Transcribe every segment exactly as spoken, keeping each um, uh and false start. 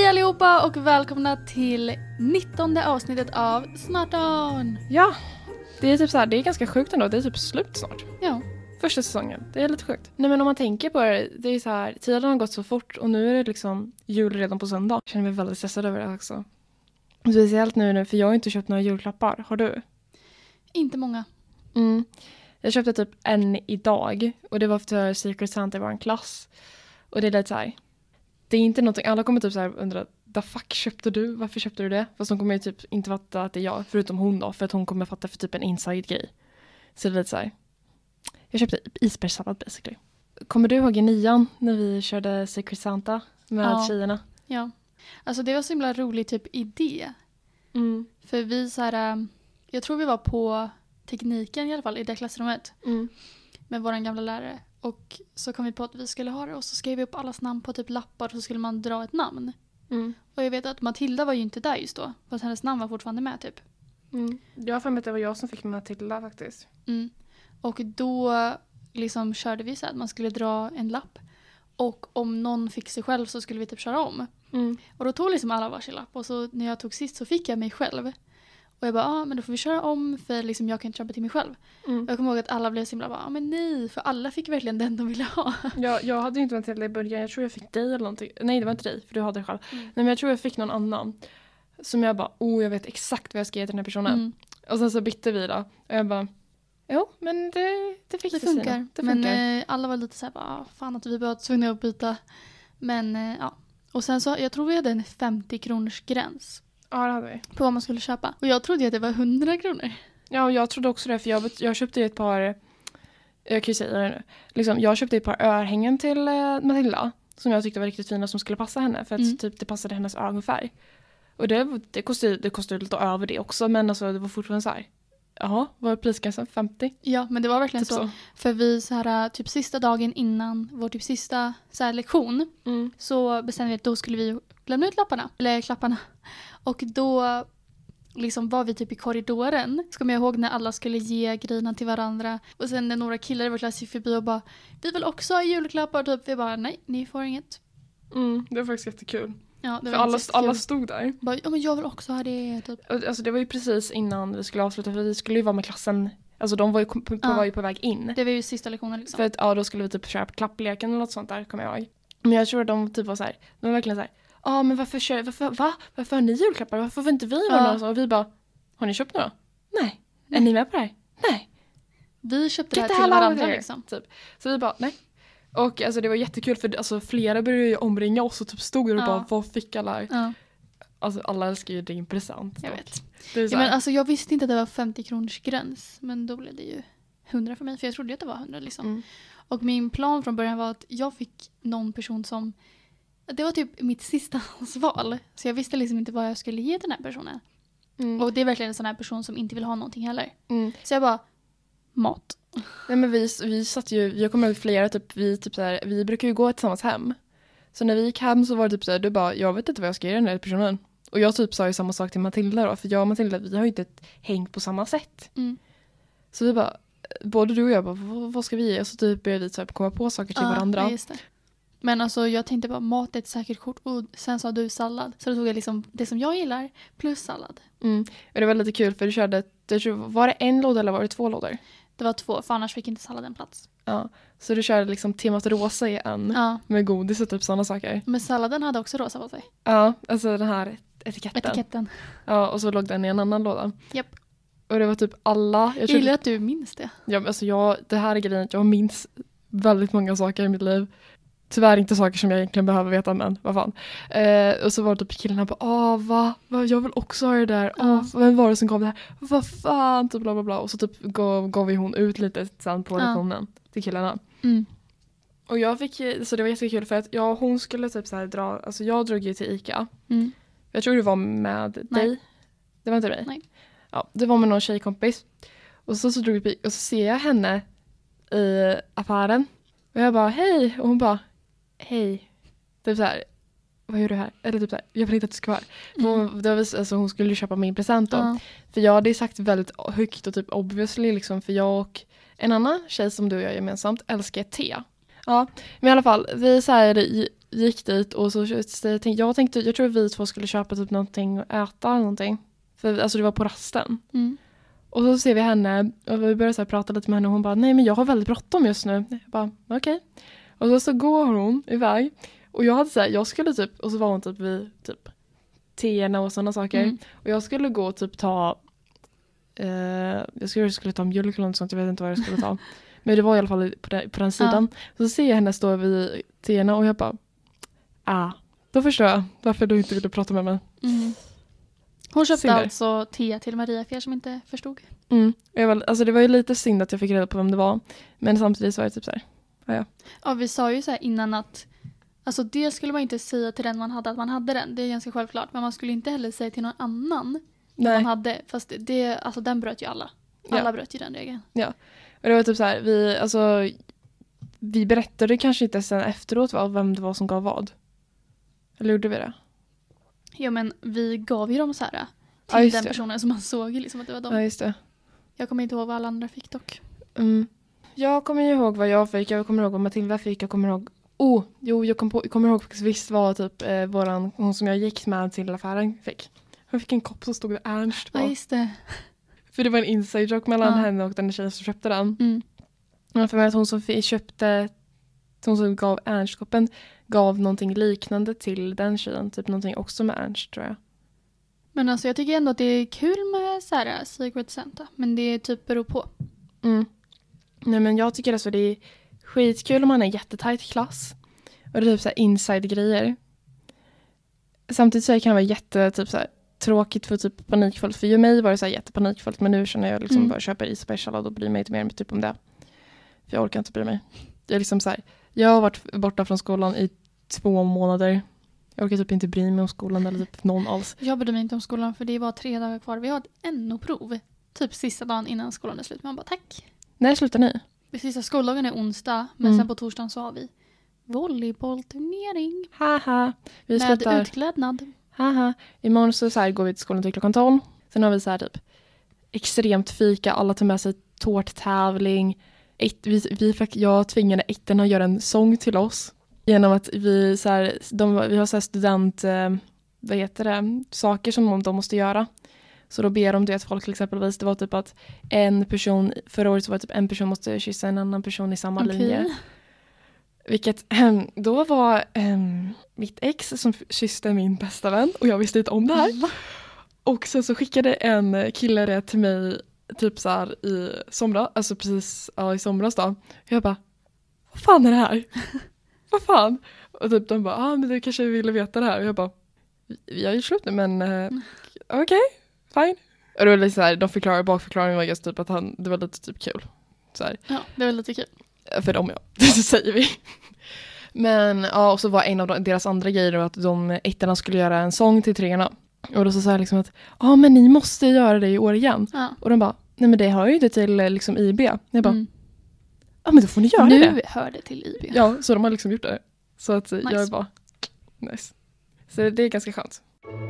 allihopa och välkomna till nittonde avsnittet av Snarton. Ja, det är typ så här, det är ganska sjukt ändå. Det är typ slut snart. Ja. Första säsongen, det är lite sjukt. Nej, men om man tänker på det, det är så här, tiden har gått så fort och nu är det liksom jul redan på söndag. Jag känner mig väldigt stressad över det också. Speciellt nu, nu för jag har inte köpt några julklappar. Har du? Inte många. Mm. Jag köpte typ en idag och det var för Secret Santa i vår klass. Och det är lite så här, det är inte någonting, alla kommer typ så här undra, the fuck köpte du? Varför köpte du det? Fast de kommer ju typ inte fatta att det är jag, förutom hon då, för att hon kommer fatta för typ en inside-grej. Så det är lite så här, jag köpte isbergssallad basically. Kommer du ihåg i nian när vi körde Secret Santa med Ja. tjejerna? Ja. Alltså det var så himla rolig typ idé. Mm. För vi så här, ähm, jag tror vi var på tekniken i alla fall i det klassrummet Mm. med våran gamla lärare. Och så kom vi på att vi skulle ha det och så skrev vi upp allas namn på typ lappar och så skulle man dra ett namn. Mm. Och jag vet att Matilda var ju inte där just då. För att hennes namn var fortfarande med typ. Mm. Jag har för mig att det var jag som fick med Matilda faktiskt. Mm. Och då liksom körde vi så att man skulle dra en lapp. Och om någon fick sig själv så skulle vi typ köra om. Mm. Och då tog liksom alla varsin lapp. Och så när jag tog sist så fick jag mig själv. Och jag bara, ja ah, men då får vi köra om för liksom jag kan inte köpa till mig själv. Mm. Jag kommer ihåg att alla blev så himla bara, ah, men nej. För alla fick verkligen den de ville ha. Jag, jag hade ju inte Matilda i början. Jag tror jag fick dig eller någonting. Nej, det var inte dig, för du hade det själv. Mm. Nej, men jag tror jag fick någon annan. Som jag bara, oh, jag vet exakt vad jag ska ge till den här personen. Mm. Och sen så bytte vi då. Och jag bara, jo, men det, det fick Det det sina. funkar. Det Men funkar. eh, alla var lite så här, bara, ah, fan att vi var tvungna att byta. Men eh, ja. Och sen så, jag tror vi hade en femtio kronors gräns Ja, det hade vi. på vad man skulle köpa. Och jag trodde att det var hundra kronor. Ja, och jag trodde också det. För jag, jag köpte ju ett par, jag kan ju säga det nu. Liksom, jag köpte ett par örhängen till eh, Matilda. Som jag tyckte var riktigt fina som skulle passa henne. För att Mm. typ, det passade hennes ögonfärg. Och det, det kostade, det kostade lite över det också. Men alltså, det var fortfarande så här. Jaha, vad är prisgränsen? femtio? Ja, men det var verkligen Typ så. så. För vi så här, typ sista dagen innan vår typ sista så här, lektion Mm. så bestämde vi att då skulle vi lämna ut lapparna. Eller klapparna. Och då liksom var vi typ i korridoren. Så kommer jag ihåg när alla skulle ge grejerna till varandra. Och sen när några killar i vår klass gick förbi och bara, vi vill också ha julklappar. Typ. Vi bara, nej, ni får inget. Mm, det var faktiskt jättekul. Ja, det För var alla, jättekul. alla stod där. Bara, ja, men jag vill också ha det. Typ. Och, alltså, det var ju precis innan vi skulle avsluta. För vi skulle ju vara med klassen. Alltså de var ju på, på, Ja. var ju på väg in. Det var ju sista lektionen liksom. För att ja, då skulle vi typ köra på klappleken eller något sånt där, kommer jag ihåg. Men jag tror att de typ var så här. De var verkligen så här. Ja, ah, men varför kör, varför, va? Varför har ni julklappar? Varför får inte vi vara Ja. med? Och vi bara, har ni köpt några? Nej. Är ni med på det här? Nej. Vi köpte det här Get the till hell out of varandra here. liksom. Typ. Så vi bara, nej. Och alltså det var jättekul för alltså, flera började ju omringa oss och typ stod där och Ja. bara, vad fick alla? Ja, Alltså alla älskar ju din present. jag dock. vet. Det är så Ja, här, men alltså, jag visste inte att det var femtio kronors gräns. Men då blev det ju hundra för mig. För jag trodde att det var hundra liksom. mm. Och min plan från början var att jag fick någon person som... Det var typ mitt sista val. Så jag visste liksom inte vad jag skulle ge den här personen. Mm. Och det är verkligen en sån här person som inte vill ha någonting heller. Mm. Så jag bara, mat. Nej, men vi, vi satt ju, jag kommer ihåg flera, typ, vi, typ så här, vi brukar ju gå tillsammans hem. Så när vi gick hem så var det typ så här, du bara, jag vet inte vad jag ska ge den här personen. Och jag typ sa ju samma sak till Matilda då, för jag och Matilda, vi har ju inte hängt på samma sätt. Mm. Så vi bara, både du och jag bara, vad, vad ska vi ge? Och så typ började vi typ komma på saker till Ja, varandra. ja, just det. Men alltså jag tänkte bara, mat är ett säkert kort. Och sen sa du sallad. Så då tog jag liksom det som jag gillar plus sallad. Mm. Och det var lite kul för du körde, jag tror, var det en låda eller var det två lådor? Det var två, för annars fick inte salladen plats. Ja, så du körde liksom temat rosa i en Ja, med godis och typ sådana saker. men salladen hade också rosa på sig. Ja, alltså den här etiketten. Etiketten. Ja, och så låg den i en annan låda. Japp. Och det var typ alla... Jag Jag tror, gillar att du minns det. ja, men alltså jag, det här är grejen, jag minns väldigt många saker i mitt liv. Tyvärr inte saker som jag egentligen behöver veta, men vad fan. Eh, och så var det typ killarna på, ah va? va? Jag vill också ha det där. Ja. Ah, vem var det som gav det här? Vad fan? Typ bla bla bla. Och så typ gav, gav vi hon ut lite sen på Ja. lektionen till killarna. Mm. Och jag fick, så det var jättekul för att jag, hon skulle typ så här dra, alltså jag drog ju till Ica. Mm. Jag tror du var med Nej. dig. Det var inte dig? Nej. Ja, det var med någon tjejkompis. Och så, så drog vi och så ser jag henne i affären. Och jag bara, hej. Och hon bara, hej. Typ så här, vad gör du här? Eller typ så här, jag vill inte att du ska vara här. Mm. Hon, det var, alltså, hon skulle ju köpa min present då. Ja. För jag hade sagt väldigt högt och typ obviously liksom. För jag och en annan tjej som du och jag gemensamt älskar te. Ja, men i alla fall, vi så här gick dit och så jag tänkte, jag tror vi två skulle köpa typ någonting och äta eller någonting. För alltså det var på rasten. Mm. Och så ser vi henne och vi börjar så här prata lite med henne och hon bara, nej men jag har väldigt bråttom just nu. Jag bara, okej. Okay. Och så, så går hon iväg och jag hade så här, jag skulle typ, och så var hon typ vid typ teerna och sådana saker. Mm. Och jag skulle gå och typ ta, eh, jag skulle, skulle ta mjölk eller något sånt, jag vet inte vad jag skulle ta. Men det var i alla fall på den, på den sidan. Ja. Så ser jag henne stå vid teerna och jag bara, ah, då förstår jag varför du inte ville prata med mig. Mm. Hon köpte synd. Alltså te till Maria för er som inte förstod. Mm. Jag var, alltså det var ju lite synd att jag fick reda på vem det var. Men samtidigt så var det typ så här. Ja, ja. Ja, vi sa ju så här innan att alltså det skulle man inte säga till den man hade att man hade den. Det är ganska självklart. Men man skulle inte heller säga till någon annan Nej. man hade. Fast det, alltså den bröt ju alla. Alla ja. bröt ju den regeln. Ja. Och det var typ så här, vi, alltså, vi berättade kanske inte sen efteråt vem det var som gav vad. Eller gjorde vi det? Ja, men vi gav ju dem så här till ja, den personen som man såg liksom att det var dem. Ja, just det. Jag kommer inte ihåg vad alla andra fick dock. Mm. Jag kommer ihåg vad jag fick. Jag kommer ihåg vad Matilda fick. Jag kommer ihåg... Oh, jo, jag, kom på, jag kommer ihåg faktiskt visst vad typ eh, våran, hon som jag gick med till affären fick. Hon fick en kopp som stod det Ernst på. Ja, just det. För det var en inside joke mellan ja. henne och den tjejen som köpte den. Mm. Och för mig att hon som köpte, hon som gav Ernst-koppen gav någonting liknande till den tjejen. Typ någonting också med Ernst, tror jag. Men alltså jag tycker ändå att det är kul med så här Secret Santa. Men det typ beror på. Mm. Nej, men jag tycker alltså det är skitkul om man är jättetajt klass. Och det är typ så här inside-grejer. Samtidigt så kan det vara jätte typ så här tråkigt för typ panikfullt. För ju mig var det så här jättepanikfullt. Men nu känner jag liksom mm. bara köper isbergssallad och bryr mig inte mer med typ om det. För jag orkar inte bry mig. Jag är liksom så här, jag har varit borta från skolan i två månader. Jag orkar typ inte bry mig om skolan eller typ någon alls. Jag bryr mig inte om skolan för det var tre dagar kvar. Vi har ett N O-prov. Typ sista dagen innan skolan är slut. Man bara tack. När slutar ni? Det sista skoldagen är onsdag. Men mm. sen på torsdagen så har vi volleybollturnering. Haha. Vi med slutar... utklädnad. Haha. Imorgon så, så här går vi till skolan till klockan tolv. Sen har vi så här typ extremt fika. Alla tar med sig tårttävling. Ett, vi, vi fick, jag tvingade ettorna att göra en sång till oss. Genom att vi, så här, de, vi har så här student, eh, vad heter det, saker som de, de måste göra. Så då ber de det att folk till exempelvis, det var typ att en person, förra året så var det typ en person måste kyssa en annan person i samma okay. linje. Vilket eh, då var eh, mitt ex som kysste min bästa vän och jag visste inte om det här. Mm. Och sen så skickade en kille det till mig typ så här i somras, alltså precis ja, i somras då. Jag bara, vad fan är det här? Vad fan? Och typ de bara, ah men du kanske ville veta det här. Och jag bara, vi har ju slut nu men uh, okej, okay, fine. Och det var lite så här, de förklarar, bakförklaringen var just typ att han, det var lite typ kul. Så här. Ja, det var lite kul. För dem ja, det säger vi. Men ja, och så var en av deras andra grejer då att de ettorna skulle göra en sång till treorna. Och då så sa jag liksom att, ja ah, men ni måste göra det i år igen. Ja. Och de bara, nej men det hör ju inte till liksom I B. Jag bara, mm. ja men då får ni göra nu det. Nu hör det till I B. Ja, så de har liksom gjort det. Så att nice. jag är bara, nice. Så det är ganska skönt.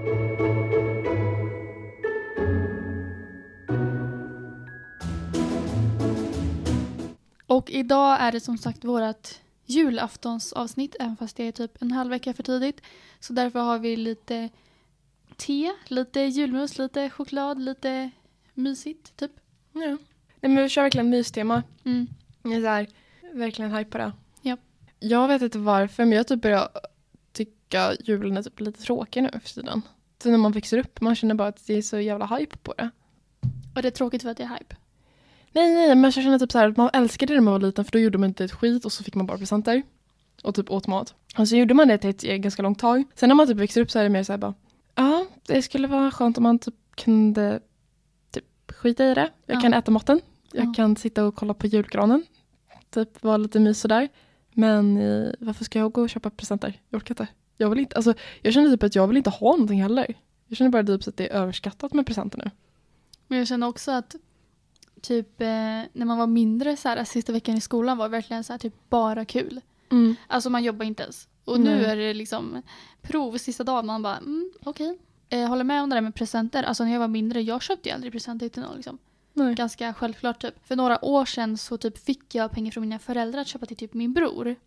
Och idag är det som sagt vårat julaftonsavsnitt, även fast det är typ en halv vecka för tidigt. Så därför har vi lite te, lite julmus, lite choklad, lite mysigt typ. Ja. Nej, men vi kör verkligen mystema. Mm. Jag är så här, verkligen hype på det. Ja. Jag vet inte varför, men jag typ börjar tycka julen är typ lite tråkig nu för tiden. Så när man växer upp, man känner bara att det är så jävla hype på det. Och det är tråkigt för att det är hype? Nej, nej, men jag känner typ så här att man älskade det när man var liten för då gjorde man inte ett skit och så fick man bara presenter. Och typ åt mat. Och så gjorde man det till ett ganska långt tag. Sen när man typ växer upp så är det mer så här bara, ja, det skulle vara skönt om man typ kunde typ skita i det. Jag ja. kan äta maten. Jag ja. kan sitta och kolla på julgranen. Typ vara lite mys sådär. Men eh, varför ska jag gå och köpa presenter? Jag orkar inte. Jag vill inte, alltså jag känner typ att jag vill inte ha någonting heller. Jag känner bara typ att det är överskattat med presenter nu. Men jag känner också att typ eh, när man var mindre så här, sista veckan i skolan var verkligen så här, typ bara kul. Mm. Alltså man jobbar inte ens. Och mm. nu är det liksom prov sista dagen. Man bara, mm, okej. Okay. Eh, håller med om det där med presenter. Alltså när jag var mindre, jag köpte ju aldrig presenter till någon liksom. Nej. Ganska självklart typ. För några år sedan så typ fick jag pengar från mina föräldrar att köpa till typ min bror.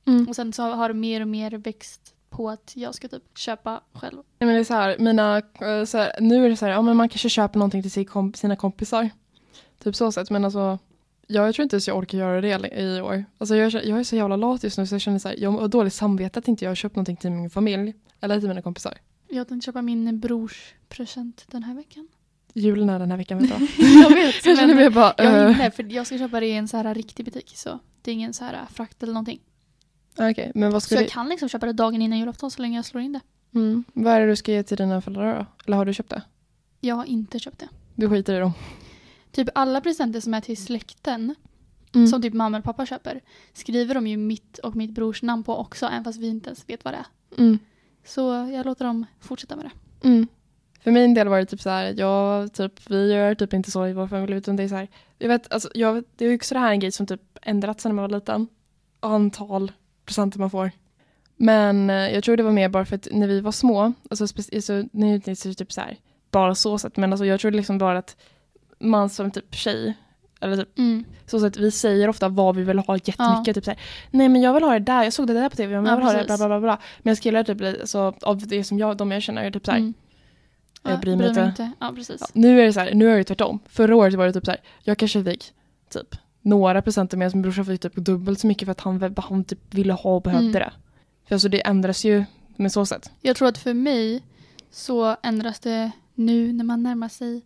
Mm. Och sen så har det mer och mer växt på att jag ska typ köpa själv. Nej, men det är så här, mina, så här, nu är det så här, ja men man kanske köper någonting till sina kompisar. Typ så sätt, men alltså ja, jag tror inte ens jag orkar göra det i år. Alltså jag, jag är så jävla lat just nu så jag känner så här, jag har dåligt samvete att inte jag har köpt någonting till min familj. Eller till mina kompisar. Jag tänkte köpa min brors present den här veckan. Julen är den här veckan, vet du. Jag vet. Jag känner mig bara... Jag, Uh... nej, för jag ska köpa det i en så här riktig butik. Så det är ingen så här frakt eller någonting. Okej, okay, men vad ska Så du... jag kan liksom köpa det dagen innan julafton så länge jag slår in det. Mm. Vad är det du ska ge till dina föräldrar då? Eller har du köpt det? Jag har inte köpt det. Du skiter i dem? Typ alla presenter som är till släkten, mm. som typ mamma och pappa köper, skriver de ju mitt och mitt brors namn på också, även fast vi inte ens vet vad det är. Mm. Så jag låter dem fortsätta med det. Mm. För min del var det typ så här, jag, typ, vi gör typ inte så i vår familj, utan det är så här, jag vet, alltså, jag, det är ju också det här en grej som typ ändrats när man var liten. Antal presenter man får. Men eh, jag tror det var mer bara för att när vi var små, alltså, speci- alltså nu är det typ så här, bara så sätt, men alltså jag tror liksom bara att man som typ tjej, eller typ, mm. så att vi säger ofta vad vi vill ha jättemycket, ja. Typ så här, nej men jag vill ha det där, jag såg det där på tv, men jag vill ja, ha det bla bla bla bla. Men jag killar typ så av det som jag, de jag känner är typ så här, mm. jag ja, bryr mig inte. inte. Ja, precis. Ja, nu är det så här, nu är det tvärtom. Förra året var det typ så här, jag kanske fick typ några presenter med som brorsan fick typ dubbelt så mycket för att han, han typ ville ha och behövde mm. det. För alltså det ändras ju med så sätt. Jag tror att för mig så ändras det nu när man närmar sig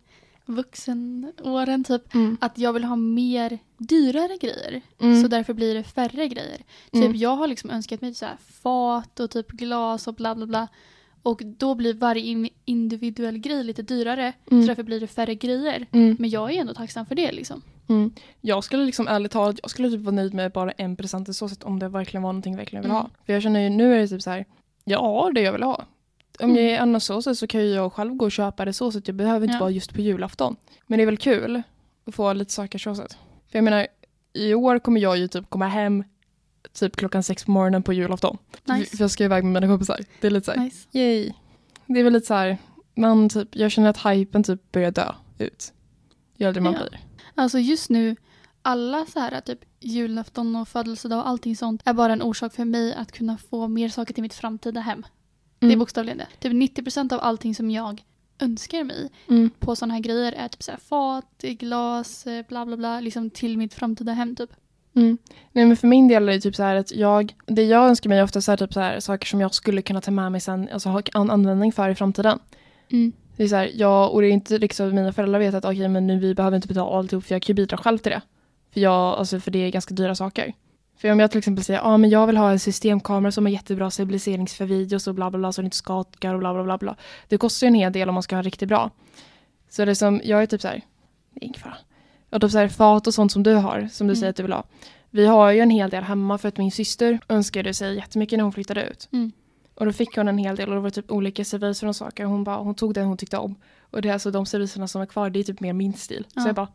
vuxenåren typ, mm. att jag vill ha mer dyrare grejer. Mm. Så därför blir det färre grejer. Mm. Typ jag har liksom önskat mig så här fat och typ glas och bla bla bla. Och då blir varje individuell grej lite dyrare. Mm. Så därför blir det färre grejer. Mm. Men jag är ändå tacksam för det liksom. Mm. Jag skulle liksom ärligt talat, jag skulle typ vara nöjd med bara en present i så sätt om det verkligen var någonting jag verkligen vill ha. Mm. För jag känner ju, nu är det typ så här, jag har det jag vill ha. Om mm. jag är annars så sätt så kan jag själv gå och köpa det så sätt. Jag behöver inte ja. vara just på julafton. Men det är väl kul att få lite saker så sätt. För jag menar, i år kommer jag ju typ komma hem typ klockan sex på morgonen på julafton. Nice. För jag ska iväg med mina kompisar. Det är lite så här, nice. Yay. Det är väl lite så här, man typ, jag känner att hypen typ börjar dö ut. Ju äldre man ja. blir. Alltså just nu, alla så här typ julafton och födelsedag och allting sånt är bara en orsak för mig att kunna få mer saker till mitt framtida hem. Mm. Det är bokstavligen det. Typ nittio procent av allting som jag önskar mig mm. på såna här grejer är typ så här fat, glas, bla bla bla, liksom till mitt framtida hem typ. Mm. Nej, men för min del är det typ så här att jag, det jag önskar mig ofta är typ så här saker som jag skulle kunna ta med mig sen, alltså ha an- användning för i framtiden. Mm. Det är så här, jag, och det är inte liksom mina föräldrar vet att okej, okay, men nu vi behöver inte betala alltihop för jag kan ju bidra själv till det. För jag, alltså för det är ganska dyra saker. För om jag till exempel säger, ja ah, men jag vill ha en systemkamera som är jättebra stabiliserings för videos och bla bla bla så det inte skakar och bla bla bla bla. Det kostar ju en hel del om man ska ha riktigt bra. Så det är som, jag är typ så här, det är ingen fara. Och typ så här fat och sånt som du har, som du mm. säger att du vill ha. Vi har ju en hel del hemma för att min syster önskade sig jättemycket när hon flyttade ut. Mm. Och då fick hon en hel del och det var typ olika serviser och saker. Hon, bara, hon tog det hon tyckte om. Och det är alltså de serviserna som är kvar, det är typ mer min stil. Ja. Så jag bara,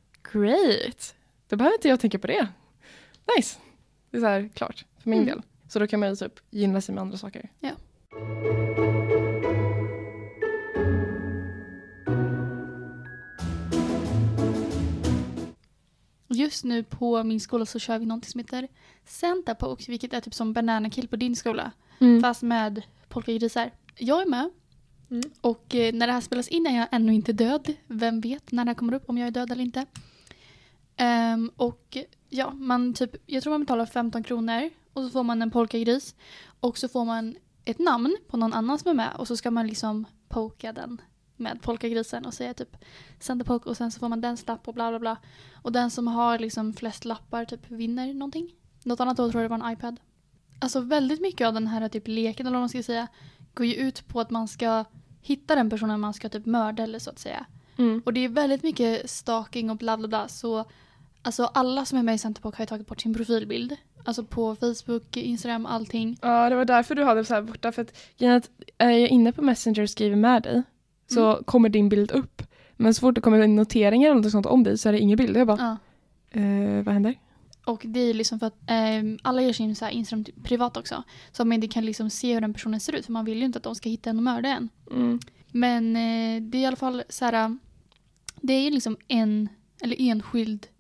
great! Då behöver inte jag tänka på det. Nice! Det är så här klart för min mm. del. Så då kan man ju typ gynna sig med andra saker. Ja. Just nu på min skola så kör vi något som heter Santa Poke, vilket är typ som Banana Kill på din skola. Mm. Fast med polkagrisar. Jag är med. Mm. Och eh, när det här spelas in är jag ännu inte död. Vem vet när det här kommer upp om jag är död eller inte. Um, och ja, man typ, jag tror man betalar femton kronor. Och så får man en polkagris. Och så får man ett namn på någon annan som är med. Och så ska man liksom poka den med polkagrisen och säga typ Santa Poke och sen så får man den slapp och bla bla bla. Och den som har liksom flest lappar typ vinner någonting. Något annat då tror jag det var en iPad. Alltså väldigt mycket av den här typ leken eller vad man ska säga går ju ut på att man ska hitta den personen man ska typ mörda eller så att säga. Mm. Och det är väldigt mycket stalking och bla bla bla så alltså alla som är med i Santa Poke har ju tagit bort sin profilbild. Alltså på Facebook, Instagram, allting. Ja, det var därför du hade så här borta för att är jag inne på Messenger och skriver med dig så mm. kommer din bild upp. Men så fort det kommer noteringar eller något sånt om dig så är det ingen bild. Jag bara, ja. eh, vad händer? Och det är liksom för att eh, alla gör sin så här Instagram privat också. Så man inte kan liksom se hur den personen ser ut. För man vill ju inte att de ska hitta en och mörda en. Mm. Men eh, det är i alla fall så här. Det är ju liksom en eller enskild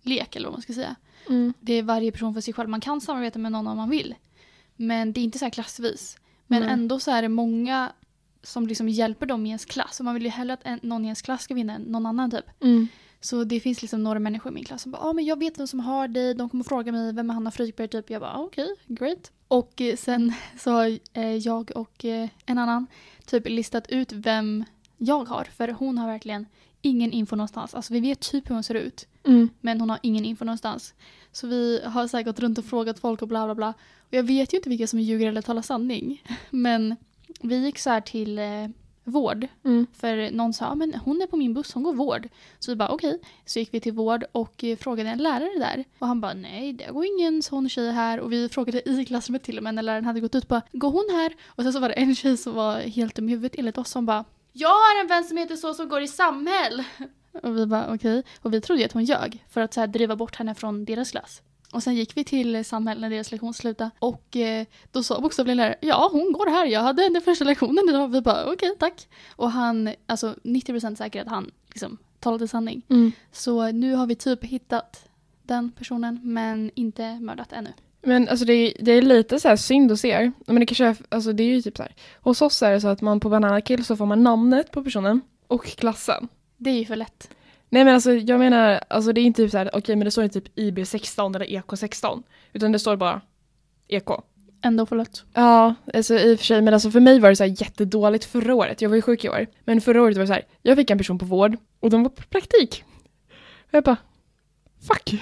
lek eller vad man ska säga. Mm. Det är varje person för sig själv. Man kan samarbeta med någon om man vill. Men det är inte så här klassvis. Men Mm. ändå så är det många som liksom hjälper dem i ens klass. Och man vill ju hellre att en, någon i ens klass ska vinna än någon annan typ. Mm. Så det finns liksom några människor i min klass som bara, ja ah, men jag vet vem som har dig. De kommer fråga mig, vem är Hanna Frykberg typ. Jag bara, ah, okej, okay, great. Och eh, sen så har eh, jag och eh, en annan typ listat ut vem jag har. För hon har verkligen ingen info någonstans. Alltså vi vet typ hur hon ser ut. Mm. Men hon har ingen info någonstans. Så vi har så här gått runt och frågat folk och bla bla bla. Och jag vet ju inte vilka som ljuger eller talar sanning. Men vi gick så här till eh, vård. Mm. För någon sa, ah, men hon är på min buss, hon går vård. Så vi bara, okej. Okay. Så gick vi till vård och eh, frågade en lärare där. Och han bara, nej det går ingen sån tjej här. Och vi frågade i klassrummet till och med när läraren hade gått ut på, går hon här? Och sen så var det en tjej som var helt dum i huvudet enligt oss som bara, jag har en vän som heter så som går i samhäll. Och vi bara, okej. Okay. Och vi trodde ju att hon ljög för att så här, driva bort henne från deras klass. Och sen gick vi till samhäll när deras lektion slutade. Och eh, då sa bokstavligen lärare, ja hon går här, jag hade den första lektionen idag. Vi bara, okej okay, tack. Och han, alltså nittio procent säker att han liksom talade sanning. Mm. Så nu har vi typ hittat den personen men inte mördat ännu. Men alltså det är, det är lite så här synd att se. Men det kanske är, alltså det är ju typ så här. Hos oss är det så att man på Banana Kill så får man namnet på personen och klassen. Det är ju för lätt. Nej men alltså jag menar, alltså det är inte typ så här, okej okay, men det står inte typ I B sexton eller E K sexton. Utan det står bara E K. Ändå för lätt. Ja, alltså i och för sig. Men alltså för mig var det så här jättedåligt förra året. Jag var ju sjuk i år. Men förra året var det så här, jag fick en person på vård och de var på praktik. Och jag bara, fuck.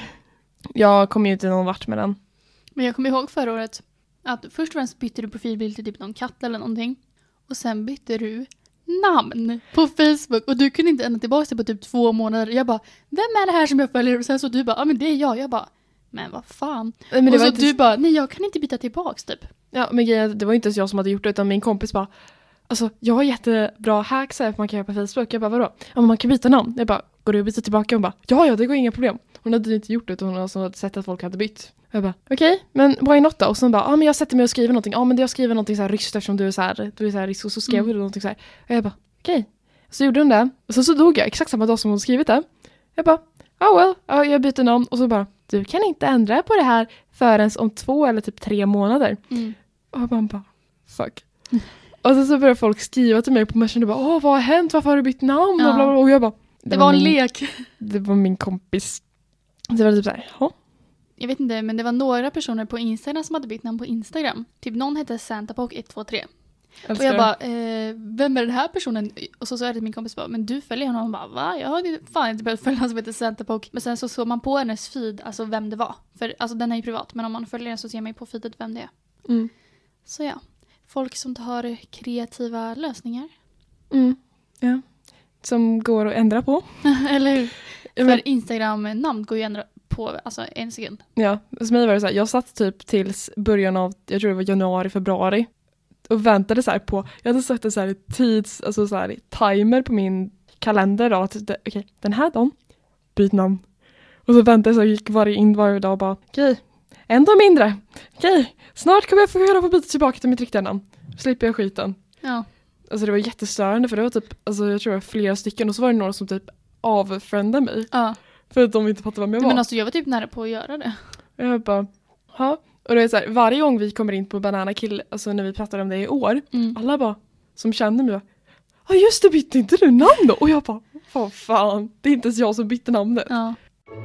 Jag kom ju inte någon vart med den. Men jag kommer ihåg förra året att först och främst bytte du profilbild till typ någon katt eller någonting. Och sen bytte du namn på Facebook. Och du kunde inte ändra tillbaka sig på typ två månader. Jag bara, vem är det här som jag följer? Och sen så du bara, ja ah, men det är jag. Jag bara, men vad fan. Men det och var så inte... du bara, nej jag kan inte byta tillbaks typ. Ja men grejen, det var inte ens jag som hade gjort det utan min kompis bara, alltså jag har jättebra hacks här man kan göra på Facebook. Jag bara, vadå? Ja men man kan byta namn. Jag bara, går du att byta tillbaka? Hon bara, ja ja det går inga problem. Hon hade inte gjort det utan hon alltså hade sett att folk hade bytt. Jag bara, okej, okay, men why not då? Och så bara, ja ah, men jag sätter mig och skriver någonting. Ja ah, men jag skriver någonting så här ryskt eftersom du är så här, du är så här rysk. Och så skrev mm. du någonting så här. Och jag bara, okej. Okay. Så gjorde hon det. Och så, så dog jag exakt samma dag som hon skrivit det. Jag bara, oh well, ja, jag byter namn. Och så bara, du kan inte ändra på det här förrän om två eller typ tre månader. Mm. Och man bara, fuck. Mm. Och så, så började folk skriva till mig på Messenger och bara, åh vad har hänt? Varför har du bytt namn? Ja. Och, bla bla. Och jag bara, det, det var, var en min, lek. Det var min kompis. Det var typ så här, ja. Jag vet inte, men det var några personer på Instagram som hade bytt namn på Instagram. Typ någon hette Santapoke ett två tre. Och jag bara, eh, vem är den här personen? Och så sa jag till min kompis bara, men du följer honom. Och bara, va? Jag har fan inte börjat följa han som heter Santapoke. Men sen så såg man på hennes feed, alltså vem det var. För alltså den är ju privat, men om man följer den så ser man ju på feedet vem det är. Mm. Så ja, folk som tar kreativa lösningar. Mm, ja. Som går att ändra på. Eller hur? För Instagram-namn går ju att ändra på alltså en sekund. Ja, för mig var det så här, jag satt typ tills början av, jag tror det var januari, februari. Och väntade så här på, jag hade satt en så här tids, alltså så här timer på min kalender då. Okej, okay, den här dagen, byt namn. Och så väntade jag så gick varje in varje dag och bara, okej, okay, en dag mindre. Okej, okay, snart kommer jag få höra på byta tillbaka till mitt riktiga namn. Slipper jag skiten. Ja. Alltså det var jättestörande för det var typ, alltså jag tror det var flera stycken och så var det några som typ avfriendade mig. Ja. För att de inte fattade vem jag var. Men alltså jag var typ nära på att göra det. Jag bara, ja. Och det är så här, varje gång vi kommer in på Banana Kill, alltså när vi pratar om det i år, mm. alla bara, som känner mig, ja just det, bytte inte du namn då? Och jag bara, vad fan, det är inte ens jag som bytte namnet. Ja.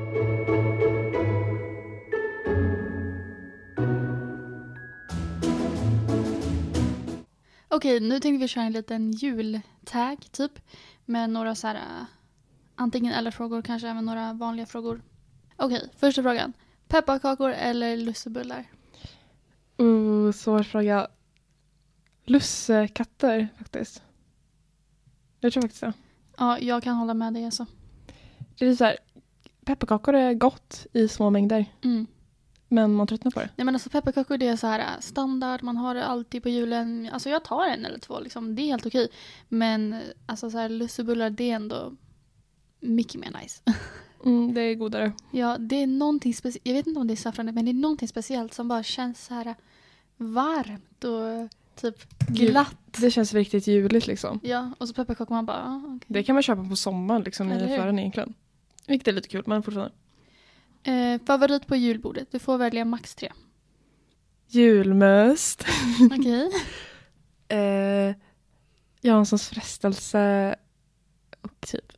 Okej, nu tänkte vi köra en liten jultag typ, med några så här, uh, antingen eller frågor, kanske även några vanliga frågor. Okej, första frågan. Pepparkakor eller lussebullar? Uh, svår fråga. Lussekatter faktiskt. Jag tror faktiskt det. Ja, jag kan hålla med dig alltså. Det är så här, pepparkakor är gott i små mängder. Mm. Men man tröttnar på det. Nej men alltså pepparkakor det är så här standard, man har det alltid på julen. Alltså jag tar en eller två liksom, det är helt okej. Men alltså så här lussebullar det är ändå mycket mer nice. Mm, det är godare. Ja, det är någonting speciellt. Jag vet inte om det är saffran, men det är någonting speciellt som bara känns så här varmt och typ glatt. Det känns riktigt juligt liksom. Ja, och så pepparkakor man bara, ah, okay. Det kan man köpa på sommaren liksom i förrän egentligen. Vilket är lite kul, men fortfarande. Eh, favorit på julbordet? Du får välja max tre. Julmust. Okej. eh, Janssons frestelse och typ.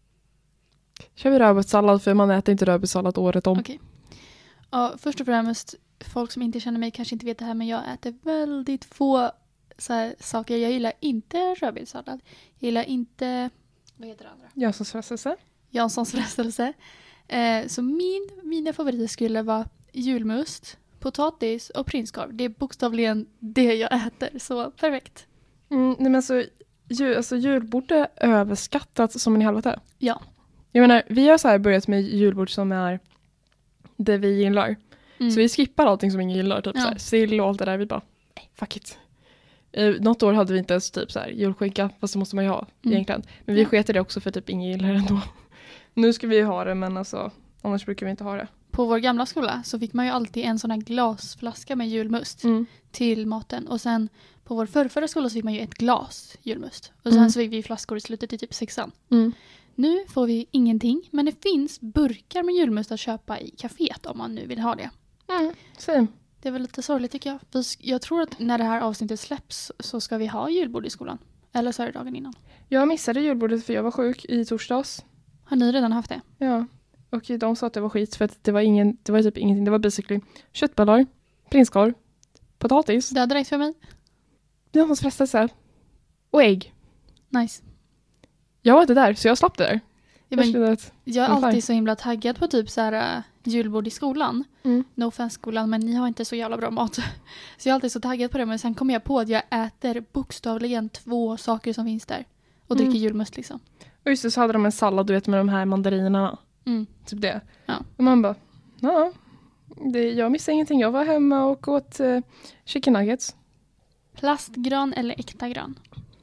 Kör vi rödbetssallad för man äter inte rödbetssallad året om. Okej. Ja, först och främst, folk som inte känner mig kanske inte vet det här, men jag äter väldigt få så här, saker. Jag gillar inte rödbetssallad. Jag gillar inte, vad heter det andra? Janssons frestelse. Janssons frestelse. Eh, så min, mina favoriter skulle vara julmust, potatis och prinskorv. Det är bokstavligen det jag äter, så perfekt. Mm, nej men alltså, jul, alltså julbord är överskattat som en helvete. Ja. Jag menar, vi har så här börjat med julbord som är det vi gillar. Mm. Så vi skippar allting som ingen gillar. Typ Ja. så här, sill och allt det där. Vi bara, nej, fuck it. Eh, något år hade vi inte ens typ så här julskinka, fast det måste man ju ha Mm. egentligen. Men vi Ja. sket i det också för typ ingen gillar det ändå. Nu ska vi ju ha det, men alltså, annars brukar vi inte ha det. På vår gamla skola så fick man ju alltid en sån här glasflaska med julmust Mm. till maten. Och sen på vår förrförra skola så fick man ju ett glas julmust. Och sen Mm. så fick vi flaskor i slutet i typ sexan. Mm. Nu får vi ingenting, men det finns burkar med julmust att köpa i kaféet om man nu vill ha det. Mm. Same. Det är väl lite sorgligt tycker jag. Vi sk- Jag tror att när det här avsnittet släpps så ska vi ha julbord i skolan. Eller så är det dagen innan. Jag missade julbordet för jag var sjuk i torsdags. Har ni redan haft det? Ja. Och de sa att det var skit för att det var, ingen, det var typ ingenting. Det var basically köttbullar, prinskorv, potatis, Det hade räckt för mig. Janssons frestelse och ägg. Nice. Jag var inte där så jag slapp det där. Ja, men Jag, att, jag är Ungefär. alltid så himla taggad på typ så här uh, julbord i skolan. mm. No offense skolan, men ni har inte så jävla bra mat. Så jag är alltid så taggad på det. Men sen kommer jag på att jag äter bokstavligen två saker som finns där. Och dricker Mm. julmust liksom. Och just det, så hade de en sallad du vet med de här mandarinerna. Mm. Typ det. Ja. Och man bara, ja. Det, jag missade ingenting. Jag var hemma och åt uh, chicken nuggets. Plastgran eller äkta gran?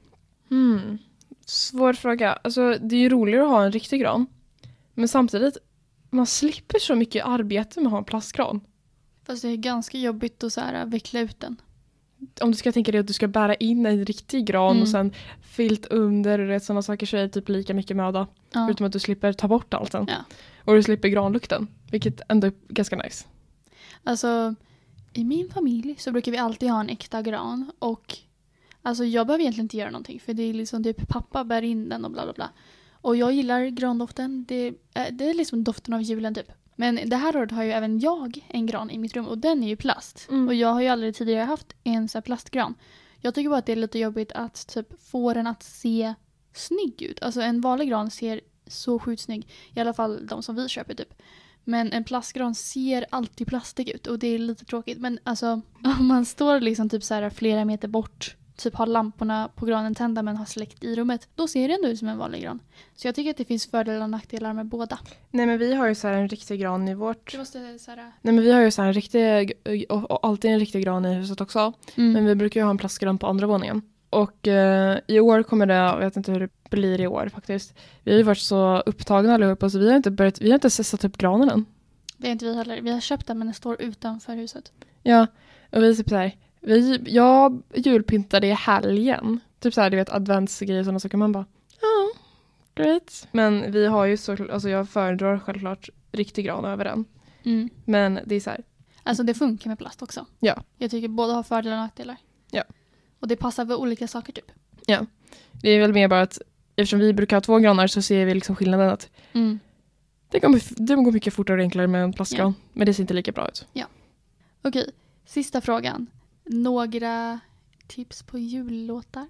Mm. Svår fråga. Alltså det är ju roligare att ha en riktig gran. Men samtidigt, man slipper så mycket arbete med att ha en plastgran. Fast det är ganska jobbigt att så här, veckla ut den. Om du ska tänka dig att du ska bära in en riktig gran Mm. och sen filt under och rätt sådana saker så är det typ lika mycket möda. Ja. Förutom att du slipper ta bort allt sen. Ja. Och du slipper granlukten. Vilket ändå är ganska nice. Alltså, i min familj så brukar vi alltid ha en äkta gran. Och alltså jag behöver egentligen inte göra någonting. För det är liksom typ pappa bär in den och bla bla bla. Och jag gillar grandoften. Det är, det är liksom doften av julen typ. Men det här året har ju även jag en gran i mitt rum. Och den är ju plast. Mm. Och jag har ju aldrig tidigare haft en sån här plastgran. Jag tycker bara att det är lite jobbigt att typ få den att se snygg ut. Alltså en vanlig gran ser så sjukt snygg. I alla fall de som vi köper typ. Men en plastgran ser alltid plastig ut. Och det är lite tråkigt. Men alltså om man står liksom typ så här flera meter bort. Typ har lamporna på granen tända men har släckt i rummet. Då ser det ändå ut som en vanlig gran. Så jag tycker att det finns fördelar och nackdelar med båda. Nej men vi har ju så här en riktig gran i vårt... Du måste så här... Nej men vi har ju så här en riktig... Och, och alltid en riktig gran i huset också. Mm. Men vi brukar ju ha en plastgran på andra våningen. Och eh, i år kommer det... Jag vet inte hur det blir i år faktiskt. Vi har ju varit så upptagna allihopa så vi har inte börjat... Vi har inte satt upp granen än. Det är inte vi heller. Vi har köpt den men den står utanför huset. Ja, och vi är typ så här... Vi, jag julpyntade i helgen. Typ så här, du vet, adventsgrejer och sådana saker. Man bara, ja, great. Men vi har ju så, alltså jag föredrar självklart riktig gran över den. Mm. Men det är så här, Alltså det funkar med plast också. ja, Jag tycker båda har fördelar och nackdelar. Ja. Och det passar för olika saker typ. ja. Det är väl mer bara att eftersom vi brukar ha två granar så ser vi liksom skillnaden att Mm. det går, det går mycket fortare och enklare med en plastgran. Ja. Men det ser inte lika bra ut. Okej, sista frågan. Några tips på jullåtar?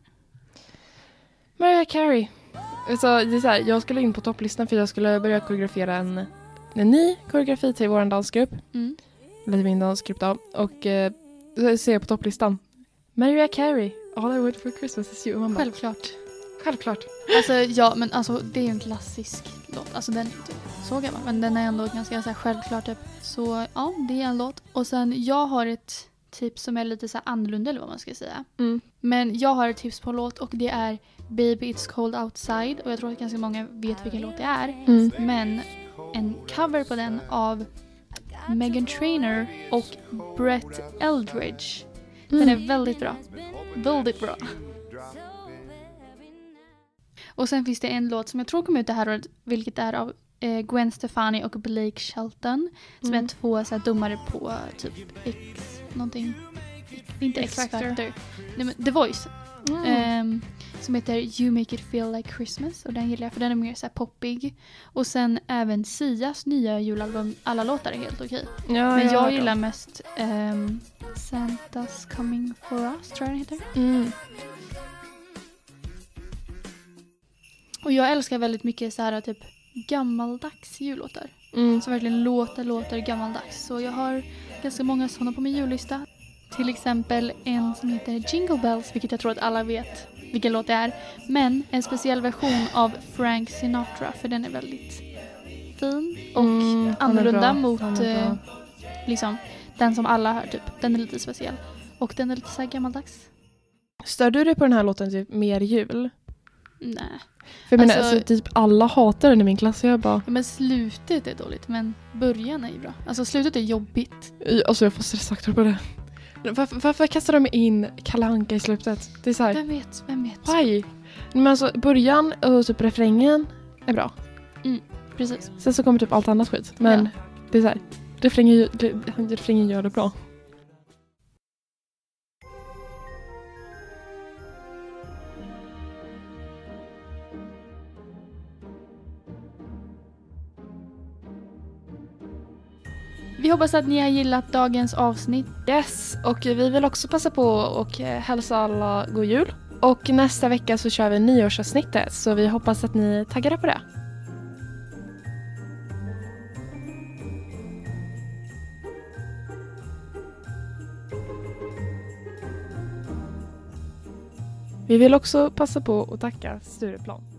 Mariah Carey. Alltså, det är så här, jag skulle in på topplistan för jag skulle börja koreografera en, en ny koreografi till vår dansgrupp. Mm. Eller till min dansgrupp då. Och eh, så ser jag på topplistan. Mariah Carey. All I want for Christmas is you. Och man bara, Självklart. självklart. Alltså ja, men alltså det är ju en klassisk låt. Alltså den är inte så gammal, men den är ändå ganska så här, självklart typ. Så ja, det är en låt. Och sen jag har ett tips som är lite så här annorlunda eller vad man ska säga. Mm. Men jag har ett tips på en låt och det är Baby It's Cold Outside. Och jag tror att ganska många vet vilken låt det är. Mm. Men en cover på den av Meghan Trainor och Brett Eldridge. Den är Mm. väldigt bra. Väldigt bra. Och sen finns det en låt som jag tror kommer ut det här året, vilket är av eh, Gwen Stefani och Blake Shelton. Som Mm. är två så här, domare på typ X, någonting. Inte X-Factor. Nej, men The Voice. Mm. Ehm, som heter You Make It Feel Like Christmas. Och den gillar jag för den är mer så här poppig. Och sen även Sias nya julalbum. Alla låtar är helt okej. Ja, Men jag, hörde gillar dem. mest ehm, Santa's Coming For Us, tror jag den heter. Mm. Och jag älskar väldigt mycket så här typ gammaldags jullåtar. Mm. Som verkligen låter, låter gammaldags. Så jag har ganska många sådana på min jullista. Till exempel en som heter Jingle Bells, vilket jag tror att alla vet vilken låt det är. Men en speciell version av Frank Sinatra, för den är väldigt fin och Mm, han är annorlunda bra. mot Han är bra. eh, liksom, den som alla hör typ. Den är lite speciell. Och den är lite så här gammaldags. Stör du dig på den här låten typ mer jul? Nej. För jag menar, Alltså- alltså, typ alla hatar den i min klass. Jag bara, Ja, men slutet är dåligt, men början är ju bra. Alltså slutet är jobbigt. alltså jag får stressaktor på det. Varför, varför kastar de in Kalle Anka i slutet? Det är så här, Vem vet, vem vet. paj. Men alltså början och typ refrängen är bra. Precis. Sen så kommer typ allt annat skit. Men Ja. det är så här, refrängen, re- refrängen gör det bra. Vi hoppas att ni har gillat dagens avsnitt. Yes, och vi vill också passa på och eh, hälsa alla god jul. Och nästa vecka så kör vi nyårsavsnittet, så vi hoppas att ni är taggade på det. Vi vill också passa på att tacka Stureplan.